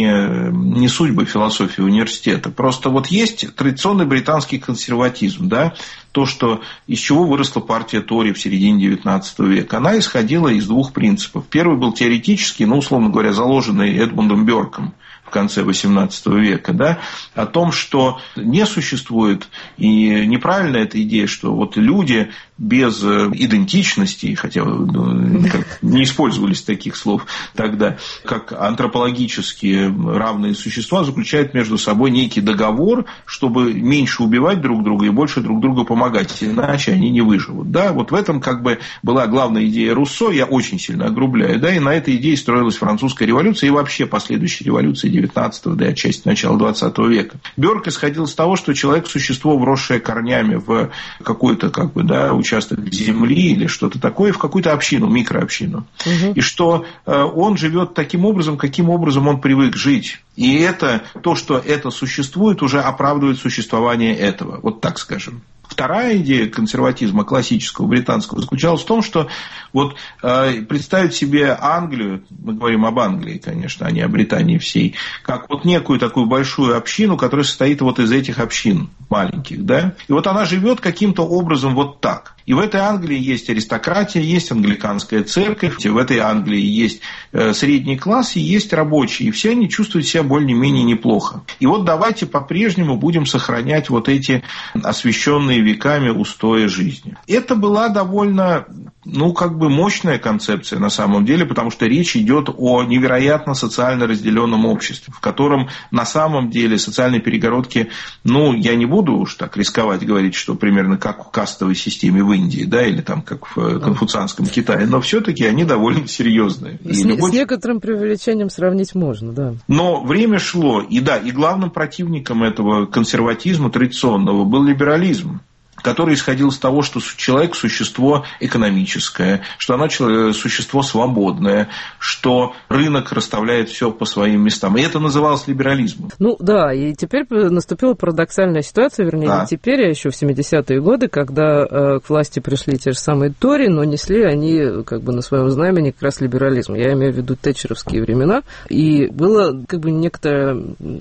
не судьба философии университета. Просто вот есть традиционный британский консерватизм, да, то, что из чего выросла партия Тори в середине XIX века. Она исходила из двух принципов. Первый был теоретический, ну, условно говоря, заложенный Эдмундом Бёрком в конце XVIII века, да, о том, что не существует, и неправильна эта идея, что вот люди без идентичности, хотя не использовались таких слов тогда, как антропологически равные существа, заключают между собой некий договор, чтобы меньше убивать друг друга и больше друг другу помогать, иначе они не выживут. Да, вот в этом как бы была главная идея Руссо, я очень сильно огрубляю, да, и на этой идее строилась французская революция и вообще последующие революции 19-го, да и отчасти начала 20 века. Бёрк исходил из того, что человек – существо, вросшее корнями в какой-то, как бы, да, участок земли или что-то такое, в какую-то общину, микрообщину. И что он живет таким образом, каким образом он привык жить. И это, то, что это существует, уже оправдывает существование этого. Вот так скажем. Вторая идея консерватизма классического британского заключалась в том, что вот представить себе Англию, мы говорим об Англии, конечно, а не о Британии всей, как вот некую такую большую общину, которая состоит вот из этих общин маленьких, да, и вот она живет каким-то образом вот так. И в этой Англии есть аристократия, есть англиканская церковь, в этой Англии есть средний класс и есть рабочие, и все они чувствуют себя более-менее неплохо. И вот давайте по-прежнему будем сохранять вот эти освященные веками устои жизни. Это была довольно, ну, как бы мощная концепция на самом деле, потому что речь идет о невероятно социально разделенном обществе, в котором на самом деле социальные перегородки, ну, я не буду уж так рисковать говорить, что примерно как в кастовой системе в Индии, да, или там как в конфуцианском Китае, но все-таки они довольно серьезные. С некоторым преувеличением сравнить можно, да. Но время шло, и да, и главным противником этого консерватизма традиционного был либерализм, который исходил из того, что человек – существо экономическое, что оно существо свободное, что рынок расставляет все по своим местам. И это называлось либерализмом. Ну да, и теперь наступила парадоксальная ситуация, вернее, не теперь, а еще в 70-е годы, когда к власти пришли те же самые Тори, но несли они как бы на своем знамени как раз либерализм. Я имею в виду тэтчеровские времена. И было как бы некоторое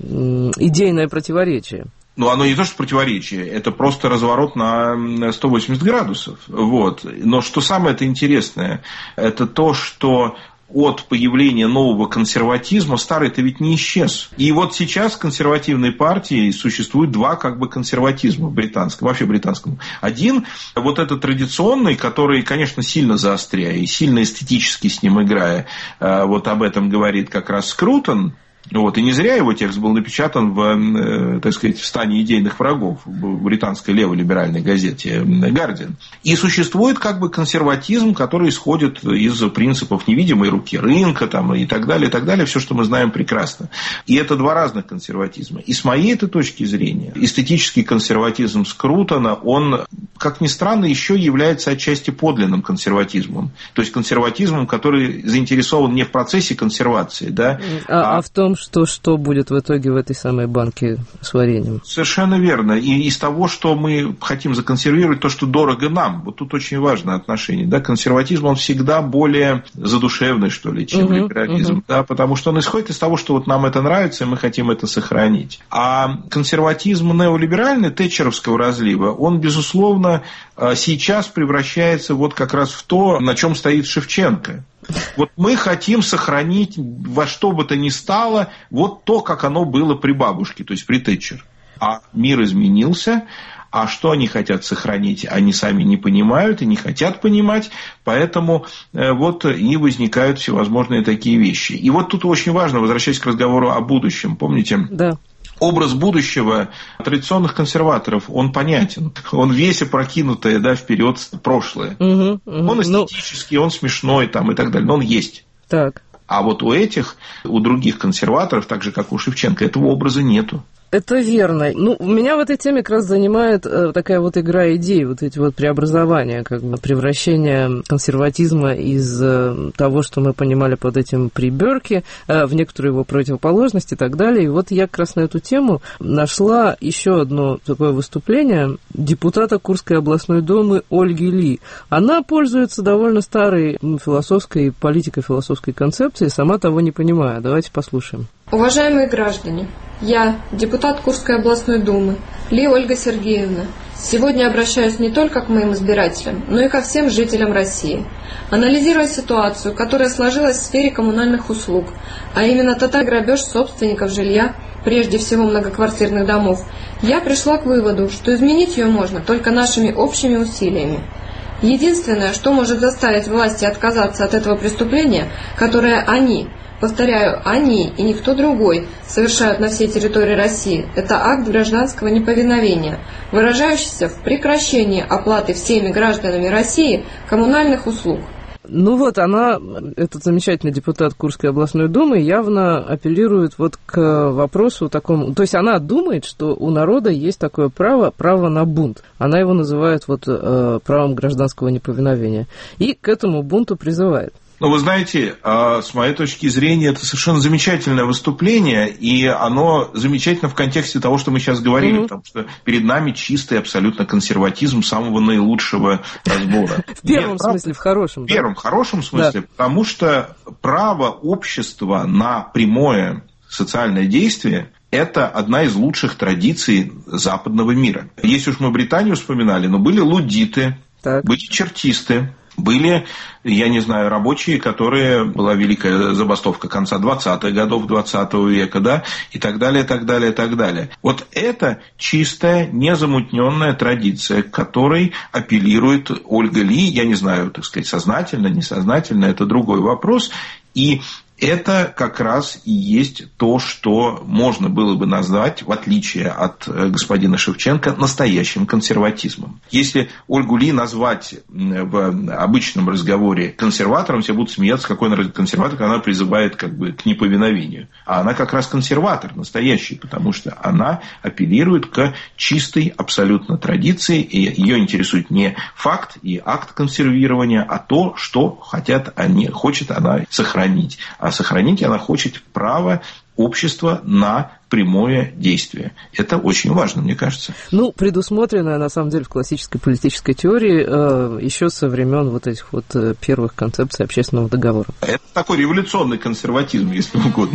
идейное противоречие. Ну, оно не то, что противоречие, это просто разворот на 180 градусов. Вот. Но что самое-то интересное, это то, что от появления нового консерватизма старый-то ведь не исчез. И вот сейчас в консервативной партии существует два как бы консерватизма в британском, вообще британском. Один, вот этот традиционный, который, конечно, сильно заостряя и сильно эстетически с ним играя, вот об этом говорит как раз Скрутон. Вот, и не зря его текст был напечатан в, так сказать, в стане идейных врагов в британской леволиберальной газете «Гардиан». И существует как бы консерватизм, который исходит из принципов невидимой руки рынка там, и так далее, все, что мы знаем прекрасно. И это два разных консерватизма. И с моей этой точки зрения, эстетический консерватизм Скрутона, он, как ни странно, еще является отчасти подлинным консерватизмом. То есть консерватизмом, который заинтересован не в процессе консервации, да, а в том, что будет в итоге в этой самой банке с вареньем. Совершенно верно. И из того, что мы хотим законсервировать, то, что дорого нам. Вот тут очень важное отношение. Да? Консерватизм, он всегда более задушевный, что ли, чем либерализм. Да? Потому что он исходит из того, что вот нам это нравится, и мы хотим это сохранить. А консерватизм неолиберальный, тэтчеровского разлива, он, безусловно, сейчас превращается вот как раз в то, на чем стоит Шевченко. Вот мы хотим сохранить во что бы то ни стало вот то, как оно было при бабушке, то есть при Тэтчер. А мир изменился, а что они хотят сохранить, они сами не понимают и не хотят понимать, поэтому вот и возникают всевозможные такие вещи. И вот тут очень важно, возвращаясь к разговору о будущем, помните? Да. Образ будущего традиционных консерваторов, он понятен. Он весь опрокинутое, да, вперед прошлое. Он эстетический, он смешной там, и так далее, но он есть. Так. А вот у других консерваторов, так же, как у Шевченко, этого образа нету. Это верно. Ну, меня в этой теме как раз занимает такая вот игра идей, вот эти вот преобразования, как бы превращение консерватизма из того, что мы понимали под этим при Бёрке, в некоторую его противоположность и так далее. И вот я как раз на эту тему нашла еще одно такое выступление депутата Курской областной думы Ольги Ли. Она пользуется довольно старой философской, политико-философской концепцией, сама того не понимая. Давайте послушаем. Уважаемые граждане, я, депутат Курской областной думы, Ли Ольга Сергеевна, сегодня обращаюсь не только к моим избирателям, но и ко всем жителям России. Анализируя ситуацию, которая сложилась в сфере коммунальных услуг, а именно тотальный грабеж собственников жилья, прежде всего многоквартирных домов, я пришла к выводу, что изменить ее можно только нашими общими усилиями. Единственное, что может заставить власти отказаться от этого преступления, которое они, повторяю, они и никто другой совершают на всей территории России, это акт гражданского неповиновения, выражающийся в прекращении оплаты всеми гражданами России коммунальных услуг. Ну вот, она, этот замечательный депутат Курской областной думы, явно апеллирует вот к вопросу такому. То есть она думает, что у народа есть такое право на бунт. Она его называет вот правом гражданского неповиновения. И к этому бунту призывает. Ну, вы знаете, с моей точки зрения, это совершенно замечательное выступление, и оно замечательно в контексте того, что мы сейчас говорили, потому что перед нами чистый абсолютно консерватизм самого наилучшего разбора. В первом смысле, в хорошем. В первом, хорошем смысле, потому что право общества на прямое социальное действие – это одна из лучших традиций западного мира. Если уж мы Британию вспоминали, но были луддиты, были чертисты, были, я не знаю, рабочие, которые... Была великая забастовка конца 20-х годов 20 века, да, и так далее, так далее, так далее. Вот это чистая, незамутненная традиция, к которой апеллирует Ольга Ли. Я не знаю, так сказать, сознательно, несознательно, это другой вопрос. И это как раз и есть то, что можно было бы назвать, в отличие от господина Шевченко, настоящим консерватизмом. Если Ольгу Ли назвать в обычном разговоре консерватором, все будут смеяться, какой она консерватор, когда она призывает как бы к неповиновению. А она как раз консерватор настоящий, потому что она апеллирует к чистой абсолютно традиции, и ее интересует не факт и акт консервирования, а то, что хочет она сохранить. А сохранить она хочет право общества на прямое действие. Это очень важно, мне кажется. Ну, предусмотрено, на самом деле, в классической политической теории еще со времен вот этих вот первых концепций общественного договора. Это такой революционный консерватизм, если угодно.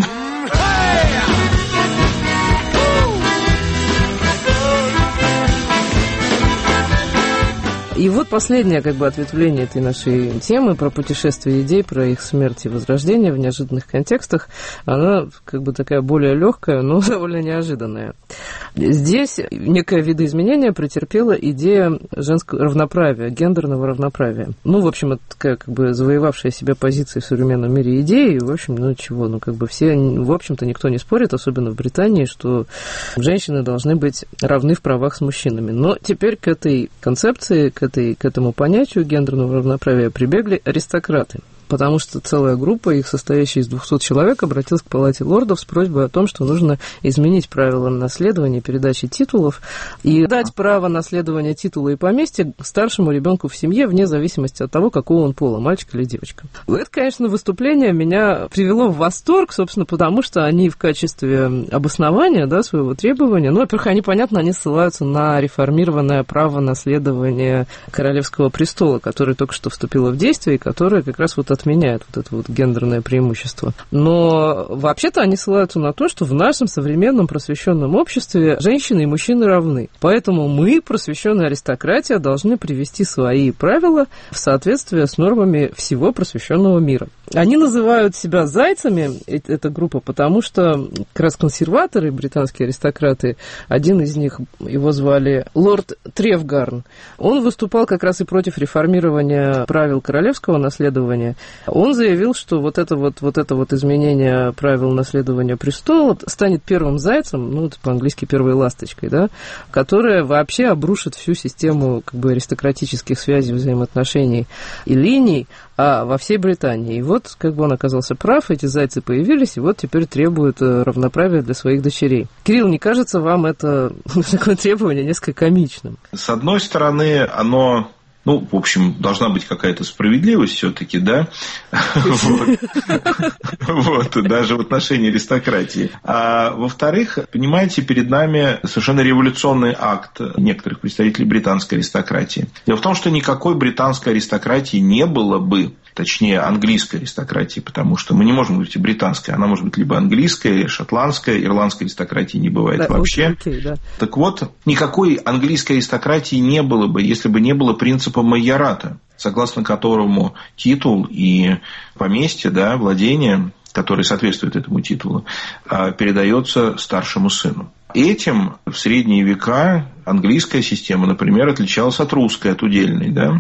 И вот последнее как бы ответвление этой нашей темы про путешествие идей, про их смерть и возрождение в неожиданных контекстах, она как бы такая более легкая, но довольно неожиданная. Здесь некое видоизменение претерпела идея женского равноправия, гендерного равноправия. Ну, в общем, это такая как бы завоевавшая себя позиция в современном мире идея, и, в общем, ну чего, ну как бы все, в общем-то, никто не спорит, особенно в Британии, что женщины должны быть равны в правах с мужчинами. Но теперь к этой концепции, к этому понятию гендерного равноправия прибегли аристократы. Потому что целая группа, их состоящая из 200 человек, обратилась к Палате лордов с просьбой о том, что нужно изменить правила наследования и передачи титулов и дать право наследования титула и поместья старшему ребенку в семье вне зависимости от того, какого он пола, мальчик или девочка. Это, конечно, выступление меня привело в восторг, собственно, потому что они в качестве обоснования, да, своего требования, ну, во-первых, они, понятно, они ссылаются на реформированное право наследования королевского престола, которое только что вступило в действие и которое как раз вот отменяет вот это вот гендерное преимущество. Но вообще-то они ссылаются на то, что в нашем современном просвещенном обществе женщины и мужчины равны. Поэтому мы, просвещенная аристократия, должны привести свои правила в соответствие с нормами всего просвещенного мира. Они называют себя зайцами, эта группа, потому что как раз консерваторы, британские аристократы, один из них, его звали лорд Тревгарн, он выступал как раз и против реформирования правил королевского наследования. Он заявил, что вот это изменение правил наследования престола станет первым зайцем, ну, это по-английски первой ласточкой, да, которая вообще обрушит всю систему как бы аристократических связей, взаимоотношений и линий, а во всей Британии. И вот, как бы он оказался прав, эти зайцы появились, и вот теперь требуют равноправия для своих дочерей. Кирилл, не кажется вам это такое требование несколько комичным? С одной стороны, оно... Ну, в общем, должна быть какая-то справедливость все-таки, да? Вот, даже в отношении аристократии. А во-вторых, понимаете, перед нами совершенно революционный акт некоторых представителей британской аристократии. Дело в том, что никакой британской аристократии не было бы, точнее, английской аристократии, потому что мы не можем говорить британской, она может быть либо английская, шотландская, ирландской аристократии не бывает, да, вообще. Да. Так вот, никакой английской аристократии не было бы, если бы не было принципа майората, согласно которому титул и поместье, да, владение, которое соответствует этому титулу, передается старшему сыну. Этим в средние века английская система, например, отличалась от русской, от удельной, да.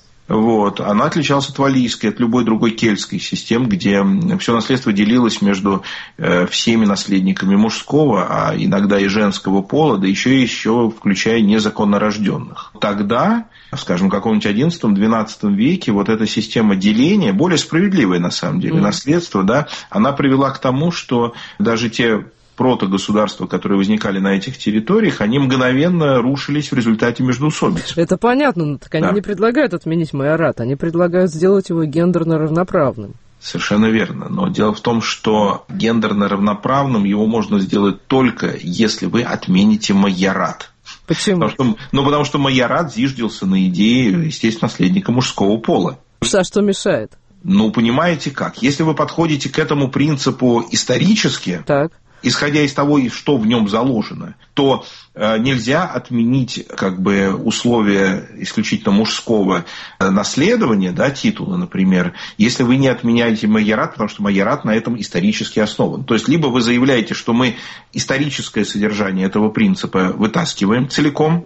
Вот. Она отличалась от валлийской, от любой другой кельтской системы, где все наследство делилось между всеми наследниками мужского, а иногда и женского пола, да еще включая незаконно рожденных. Тогда, скажем, в каком-нибудь XI-XII веке вот эта система деления, более справедливая на самом деле, наследство, да, она привела к тому, что даже те протогосударства, которые возникали на этих территориях, они мгновенно рушились в результате междоусобиц. Это понятно, но так они не предлагают отменить майорат, они предлагают сделать его гендерно равноправным. Совершенно верно. Но дело в том, что гендерно равноправным его можно сделать только, если вы отмените майорат. Почему? Потому что майорат зиждился на идее, естественно, наследника мужского пола. А что мешает? Ну, понимаете как? Если вы подходите к этому принципу исторически, так, исходя из того, что в нем заложено, то нельзя отменить как бы условия исключительно мужского наследования, да, титула, например, если вы не отменяете майорат, потому что майорат на этом исторически основан. То есть, либо вы заявляете, что мы историческое содержание этого принципа вытаскиваем целиком,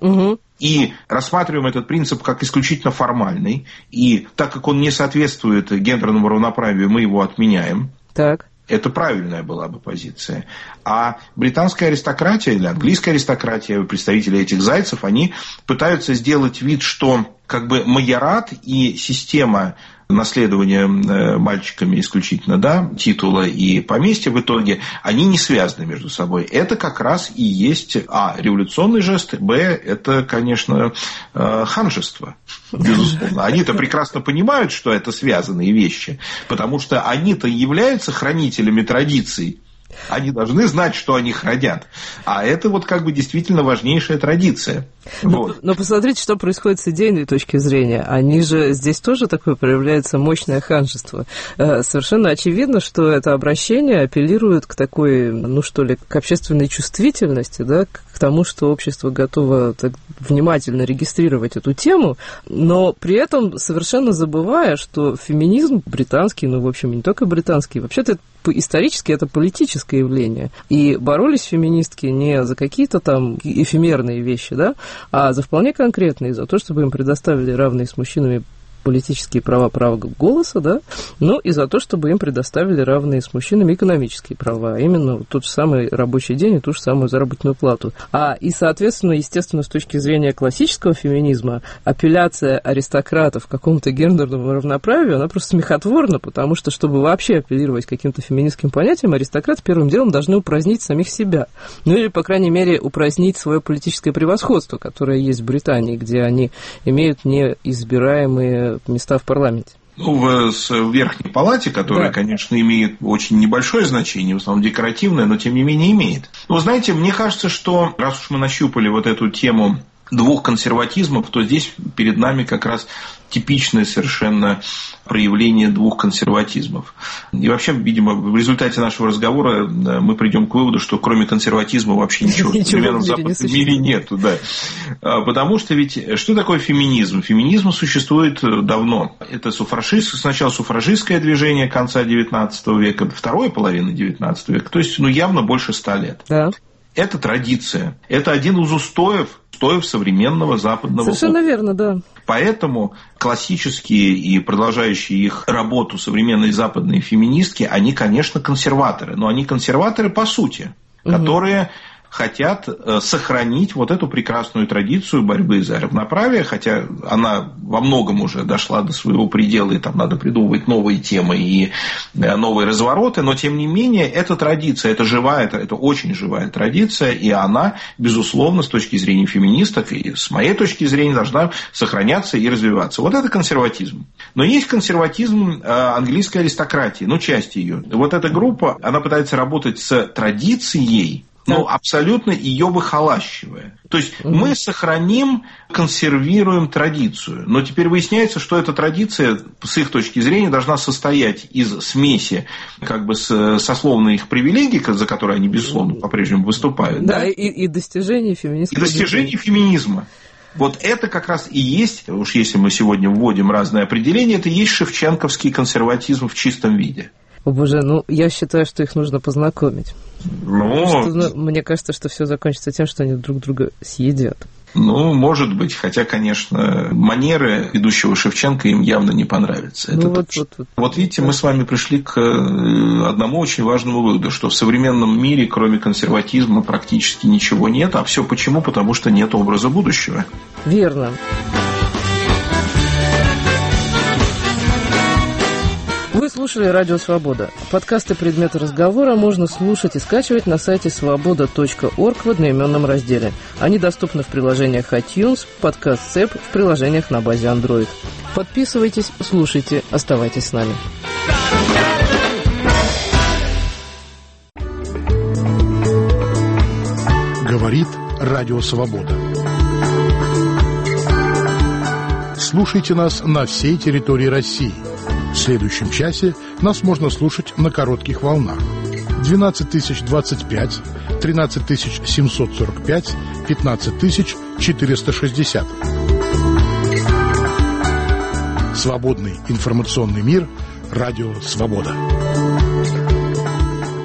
и рассматриваем этот принцип как исключительно формальный, и так как он не соответствует гендерному равноправию, мы его отменяем. Так. Это правильная была бы позиция. А британская аристократия или английская аристократия, представители этих зайцев, они пытаются сделать вид, что как бы майорат и система наследования мальчиками исключительно, да, титула и поместья в итоге, они не связаны между собой. Это как раз и есть, революционный жест, это, конечно, ханжество, безусловно. Они-то прекрасно понимают, что это связанные вещи, потому что они-то являются хранителями традиций. Они должны знать, что они хранят. А это вот как бы действительно важнейшая традиция. Но посмотрите, что происходит с идейной точки зрения. Они же здесь тоже такое проявляется мощное ханжество. Совершенно очевидно, что это обращение апеллирует к такой, к общественной чувствительности, да, к тому, что общество готово так внимательно регистрировать эту тему, но при этом совершенно забывая, что феминизм британский, в общем, не только британский, вообще-то исторически это политическое явление. И боролись феминистки не за какие-то там эфемерные вещи, да, а за вполне конкретные, за то, чтобы им предоставили равные с мужчинами политические права, право голоса, да, и за то, чтобы им предоставили равные с мужчинами экономические права, а именно тот же самый рабочий день и ту же самую заработную плату. И, соответственно, естественно, с точки зрения классического феминизма, апелляция аристократов к какому-то гендерному равноправию, она просто смехотворна, потому что, чтобы вообще апеллировать к каким-то феминистским понятиям, аристократы первым делом должны упразднить самих себя. Или, по крайней мере, упразднить свое политическое превосходство, которое есть в Британии, где они имеют неизбираемые места в парламенте. В Верхней Палате, которая, конечно, имеет очень небольшое значение, в основном декоративное, но тем не менее имеет. Знаете, мне кажется, что раз уж мы нащупали вот эту тему двух консерватизмов, то здесь перед нами как раз типичное совершенно проявление двух консерватизмов. И вообще, видимо, в результате нашего разговора мы придем к выводу, что кроме консерватизма вообще ничего в современном западном мире нету. Да. Потому что ведь что такое феминизм? Феминизм существует давно. Это сначала суфражистское движение конца XIX века, второй половины XIX века, то есть явно больше 100 лет. Да. Это традиция. Это один из устоев современного западного общества. Совершенно верно, да. Поэтому классические и продолжающие их работу современные западные феминистки, они, конечно, консерваторы. Но они консерваторы по сути, которые хотят сохранить вот эту прекрасную традицию борьбы за равноправие, хотя она во многом уже дошла до своего предела, и там надо придумывать новые темы и новые развороты, но тем не менее эта традиция, это живая, это очень живая традиция, и она, безусловно, с точки зрения феминисток и с моей точки зрения должна сохраняться и развиваться. Вот это консерватизм. Но есть консерватизм английской аристократии, часть ее. Вот эта группа, она пытается работать с традицией, но абсолютно ее выхолащивая. То есть мы сохраним, консервируем традицию. Но теперь выясняется, что эта традиция, с их точки зрения, должна состоять из смеси сословных их привилегий, за которые они, безусловно, по-прежнему выступают. Да, и достижений феминизма. И достижений феминизма. Вот это как раз и есть, уж если мы сегодня вводим разные определения, это и есть шевченковский консерватизм в чистом виде. О боже, я считаю, что их нужно познакомить. Мне кажется, что все закончится тем, что они друг друга съедят. Может быть, хотя, конечно, манеры ведущего Шевченко им явно не понравятся. Вот видите, мы с вами пришли к одному очень важному выводу, что в современном мире, кроме консерватизма, практически ничего нет. А все почему? Потому что нет образа будущего. Верно. Вы слушали «Радио Свобода». Подкасты «Предметы разговора» можно слушать и скачивать на сайте svoboda.org в одноименном разделе. Они доступны в приложениях iTunes, подкаст ЦЕП, в приложениях на базе Android. Подписывайтесь, слушайте, оставайтесь с нами. Говорит «Радио Свобода». Слушайте нас на всей территории России. В следующем часе нас можно слушать на коротких волнах. 12025, 13745, 15460. Свободный информационный мир. Радио Свобода.